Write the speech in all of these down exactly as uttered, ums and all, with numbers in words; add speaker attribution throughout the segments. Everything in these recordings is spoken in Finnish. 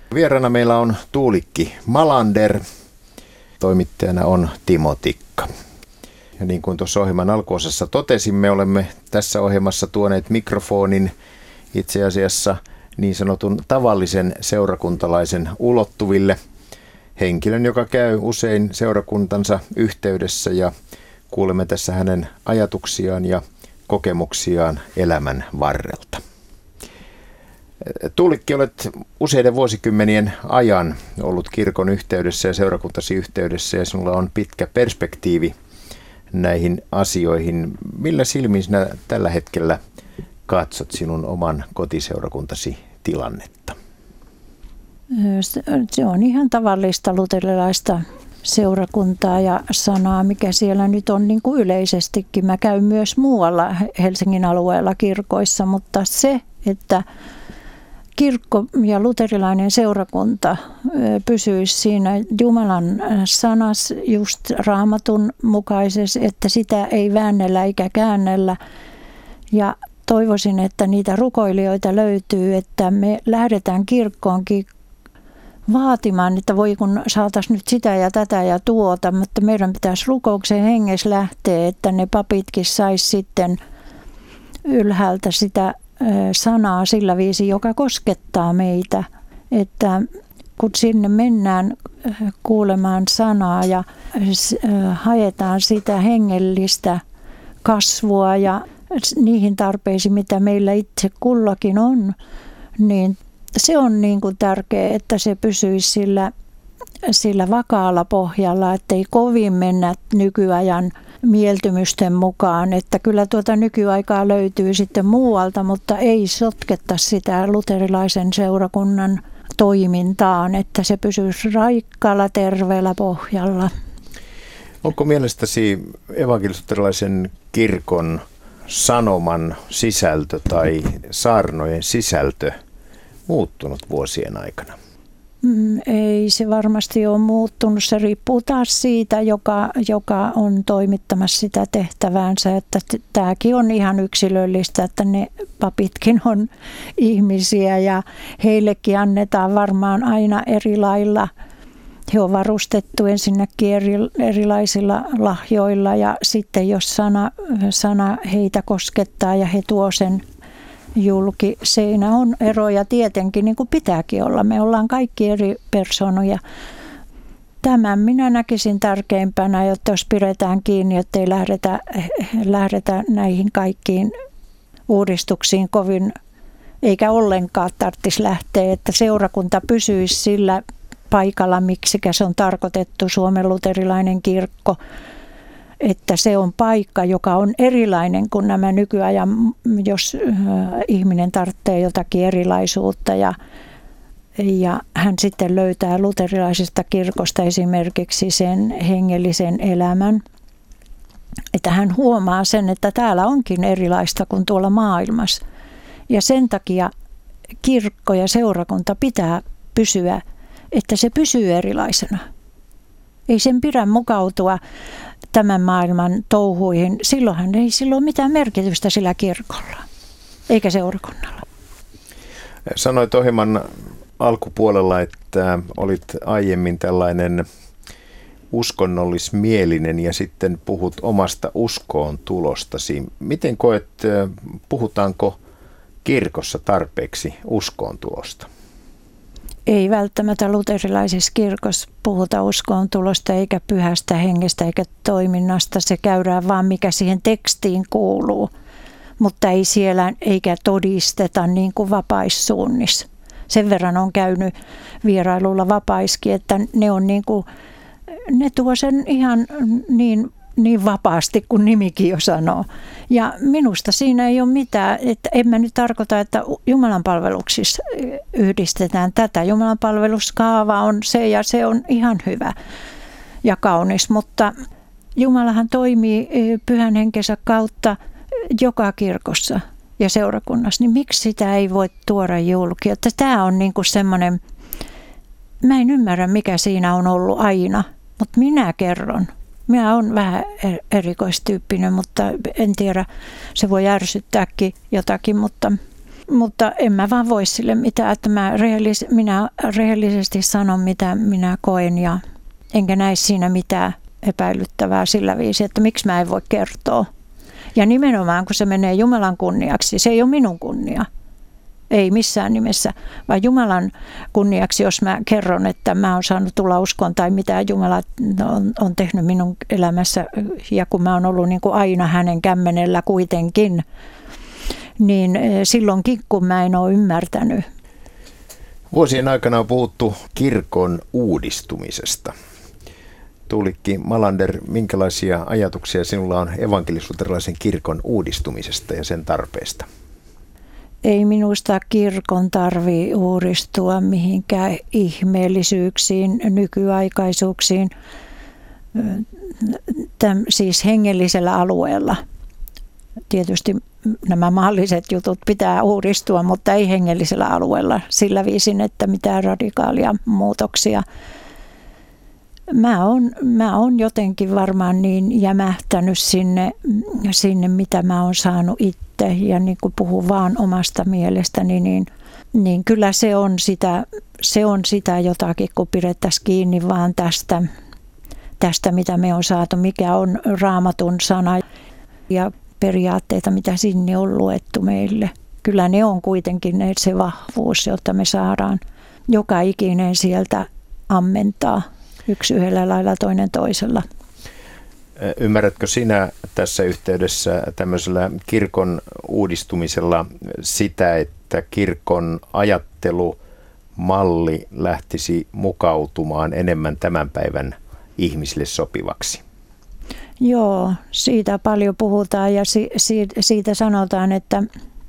Speaker 1: Vieraana meillä on Tuulikki Malander, toimittajana on Timo Tikka. Ja niin kuin tuossa ohjelman alkuosassa totesimme, olemme tässä ohjelmassa tuoneet mikrofonin itse asiassa niin sanotun tavallisen seurakuntalaisen ulottuville. Henkilön, joka käy usein seurakuntansa yhteydessä, ja kuulemme tässä hänen ajatuksiaan ja kokemuksiaan elämän varrelta. Tuulikki, olet useiden vuosikymmenien ajan ollut kirkon yhteydessä ja seurakuntasi yhteydessä, ja sinulla on pitkä perspektiivi näihin asioihin. Millä silmin sinä tällä hetkellä katsot sinun oman kotiseurakuntasi tilannetta?
Speaker 2: Se on ihan tavallista luterilaista seurakuntaa ja sanaa, mikä siellä nyt on niin kuin yleisestikin. Mä käyn myös muualla Helsingin alueella kirkoissa, mutta se, että kirkko ja luterilainen seurakunta pysyisi siinä Jumalan sanassa just Raamatun mukaisesti, että sitä ei väännellä eikä käännellä. Ja toivoisin, että niitä rukoilijoita löytyy, että me lähdetään kirkkoonkin vaatimaan, että voi kun saataisiin nyt sitä ja tätä ja tuota, mutta meidän pitäisi rukouksen hengessä lähteä, että ne papitkin saisi sitten ylhäältä sitä sanaa sillä viisi, joka koskettaa meitä, että kun sinne mennään kuulemaan sanaa ja haetaan sitä hengellistä kasvua ja niihin tarpeisiin, mitä meillä itse kullakin on, niin se on niin kuin tärkeää, että se pysyisi sillä, sillä vakaalla pohjalla, ettei kovin mennä nykyajan mieltymysten mukaan, että kyllä tuota nykyaikaa löytyy sitten muualta, mutta ei sotketta sitä luterilaisen seurakunnan toimintaan, että se pysyisi raikkaalla, terveellä pohjalla.
Speaker 1: Onko mielestäsi evankelis-luterilaisen kirkon sanoman sisältö tai saarnojen sisältö muuttunut vuosien aikana?
Speaker 2: Ei se varmasti ole muuttunut. Se riippuu taas siitä, joka, joka on toimittamassa sitä tehtäväänsä. Että tämäkin on ihan yksilöllistä, että ne papitkin on ihmisiä ja heillekin annetaan varmaan aina eri lailla. He on varustettu ensinnäkin eri, erilaisilla lahjoilla ja sitten jos sana, sana heitä koskettaa ja he tuo sen julki. Siinä on eroja tietenkin, niin kuin pitääkin olla. Me ollaan kaikki eri persoonoja. Tämän minä näkisin tärkeimpänä, jotta jos pidetään kiinni, jotta ei lähdetä, lähdetä näihin kaikkiin uudistuksiin kovin, eikä ollenkaan tarvitsisi lähteä, että seurakunta pysyisi sillä paikalla, miksikä se on tarkoitettu, Suomen luterilainen kirkko, että se on paikka, joka on erilainen kuin nämä nykyajan, jos ihminen tarvitsee jotakin erilaisuutta ja, ja hän sitten löytää luterilaisesta kirkosta esimerkiksi sen hengellisen elämän, että hän huomaa sen, että täällä onkin erilaista kuin tuolla maailmassa. Ja sen takia kirkko ja seurakunta pitää pysyä, että se pysyy erilaisena. Ei sen pidä mukautua tämän maailman touhuihin. Silloinhan ei sillä ole mitään merkitystä sillä kirkolla, eikä seurakunnalla.
Speaker 1: Sanoit ohjelman alkupuolella, että olit aiemmin tällainen uskonnollismielinen ja sitten puhut omasta uskoon tulostasi. Miten koet, puhutaanko kirkossa tarpeeksi uskoon tulosta?
Speaker 2: Ei välttämättä luterilaisessa kirkossa puhuta uskoontulosta eikä pyhästä hengestä eikä toiminnasta. Se käydään vaan mikä siihen tekstiin kuuluu, mutta ei siellä eikä todisteta niin kuin vapaissuunnissa. Sen verran on käynyt vierailulla vapaiskin, että ne, on niin kuin, ne tuo sen ihan niin, niin vapaasti kuin nimikin jo sanoo. Ja minusta siinä ei ole mitään, että en mä nyt tarkoita, että Jumalan palveluksissa yhdistetään tätä. Jumalan palveluskaava on se ja se on ihan hyvä ja kaunis, mutta Jumalahan toimii pyhän henkensä kautta joka kirkossa ja seurakunnassa, niin miksi sitä ei voi tuoda julki? Että tämä on niin kuin semmoinen, mä en ymmärrä mikä siinä on ollut aina, mutta minä kerron. Minä olen vähän erikoistyyppinen, mutta en tiedä, se voi ärsyttääkin jotakin, mutta mutta en mä vaan voi sille mitään, että mä rehellis- minä rehellisesti sanon, mitä minä koen ja enkä näe siinä mitään epäilyttävää sillä viisi, että miksi mä en voi kertoa. Ja nimenomaan, kun se menee Jumalan kunniaksi, se ei ole minun kunnia. Ei missään nimessä, vaan Jumalan kunniaksi, jos mä kerron, että mä oon saanut tulla uskoon tai mitä Jumala on, on tehnyt minun elämässä ja kun mä oon ollut niin kuin aina hänen kämmenellä kuitenkin, niin silloinkin kun mä en ole ymmärtänyt.
Speaker 1: Vuosien aikana on puhuttu kirkon uudistumisesta. Tuulikki Malander, minkälaisia ajatuksia sinulla on evankelis-luterilaisen kirkon uudistumisesta ja sen tarpeesta?
Speaker 2: Ei minusta kirkon tarvitse uudistua mihinkään ihmeellisyyksiin, nykyaikaisuuksiin, Täm, siis hengellisellä alueella. Tietysti nämä maalliset jutut pitää uudistua, mutta ei hengellisellä alueella sillä viisin, että mitään radikaalia muutoksia. Mä oon, mä oon jotenkin varmaan niin jämähtänyt sinne, sinne mitä mä oon saanut itse ja niin kuin puhun vaan omasta mielestäni, niin, niin kyllä se on, sitä, se on sitä jotakin, kun pidettäisiin kiinni vaan tästä, tästä, mitä me on saatu, mikä on Raamatun sana ja periaatteita, mitä sinne on luettu meille. Kyllä ne on kuitenkin ne, se vahvuus, jotta me saadaan joka ikinen sieltä ammentaa. Yksi yhdellä lailla, toinen toisella.
Speaker 1: Ymmärrätkö sinä tässä yhteydessä tämmöisellä kirkon uudistumisella sitä, että kirkon ajattelumalli lähtisi mukautumaan enemmän tämän päivän ihmisille sopivaksi?
Speaker 2: Joo, siitä paljon puhutaan ja si- si- siitä sanotaan, että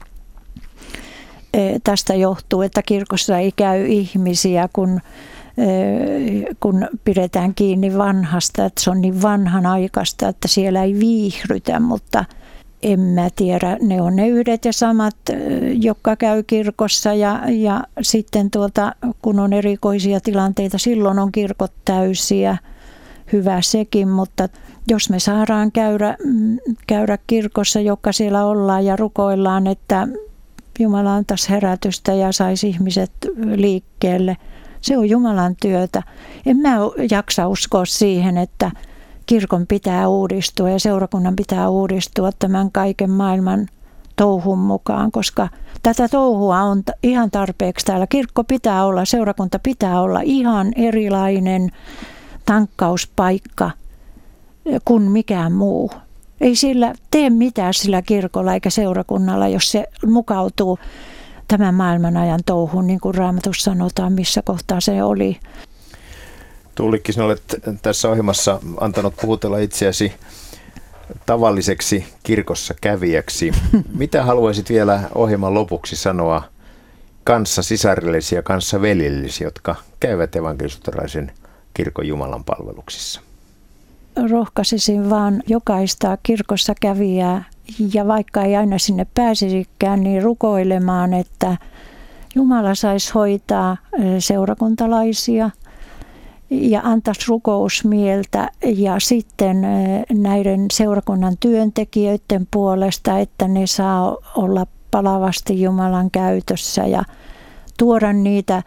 Speaker 2: tästä johtuu, että kirkossa ei käy ihmisiä, kun kun pidetään kiinni vanhasta, että se on niin vanhanaikaista, että siellä ei viihrytä, mutta en mä tiedä, ne on ne yhdet ja samat, jotka käy kirkossa ja, ja sitten tuota, kun on erikoisia tilanteita, silloin on kirkot täysiä, hyvä sekin, mutta jos me saadaan käydä, käydä kirkossa, joka siellä ollaan ja rukoillaan, että Jumala antaisi herätystä ja saisi ihmiset liikkeelle, se on Jumalan työtä. En mä jaksa uskoa siihen, että kirkon pitää uudistua ja seurakunnan pitää uudistua tämän kaiken maailman touhun mukaan, koska tätä touhua on ihan tarpeeksi täällä. Kirkko pitää olla, seurakunta pitää olla ihan erilainen tankkauspaikka kuin mikään muu. Ei sillä tee mitään sillä kirkolla eikä seurakunnalla, jos se mukautuu tämän maailman ajan touhuun, niin kuin Raamatussa sanotaan, missä kohtaa se oli.
Speaker 1: Tuulikki, sinä olet tässä ohjelmassa antanut puhutella itseäsi tavalliseksi kirkossa kävijäksi. Mitä haluaisit vielä ohjelman lopuksi sanoa kanssa sisarillesi ja kanssa veljellesi, jotka käyvät evankelis-luterilaisen kirkon Jumalan palveluksissa?
Speaker 2: Rohkaisisin vaan jokaista kirkossa kävijää, ja vaikka ei aina sinne pääsisikään, niin rukoilemaan, että Jumala saisi hoitaa seurakuntalaisia ja antaisi rukousmieltä ja sitten näiden seurakunnan työntekijöiden puolesta, että ne saa olla palavasti Jumalan käytössä ja tuoda niitä,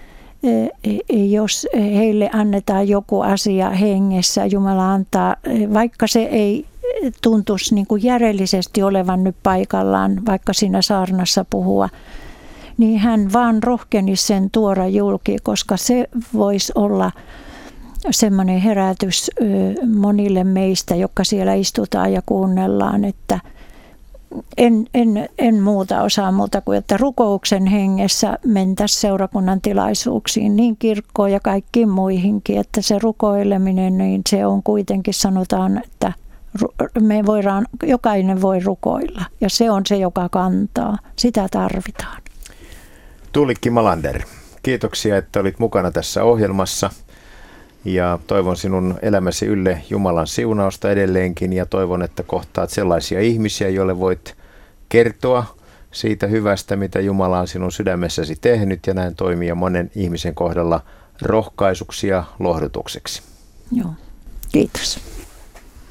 Speaker 2: jos heille annetaan joku asia hengessä, Jumala antaa, vaikka se ei tuntuisi niin kuin järjellisesti olevan nyt paikallaan, vaikka siinä saarnassa puhua, niin hän vaan rohkenisi sen tuoda julki, koska se voisi olla semmoinen herätys monille meistä, jotka siellä istutaan ja kuunnellaan, että en, en, en muuta osaa muuta kuin, että rukouksen hengessä mentäisiin seurakunnan tilaisuuksiin, niin kirkkoon ja kaikkiin muihinkin, että se rukoileminen, niin se on kuitenkin, sanotaan, että me voidaan, jokainen voi rukoilla ja se on se, joka kantaa. Sitä tarvitaan.
Speaker 1: Tuulikki Malander, kiitoksia, että olit mukana tässä ohjelmassa ja toivon sinun elämäsi ylle Jumalan siunausta edelleenkin ja toivon, että kohtaat sellaisia ihmisiä, joille voit kertoa siitä hyvästä, mitä Jumala on sinun sydämessäsi tehnyt ja näin toimia monen ihmisen kohdalla rohkaisuksi ja lohdutukseksi.
Speaker 2: Joo, kiitos.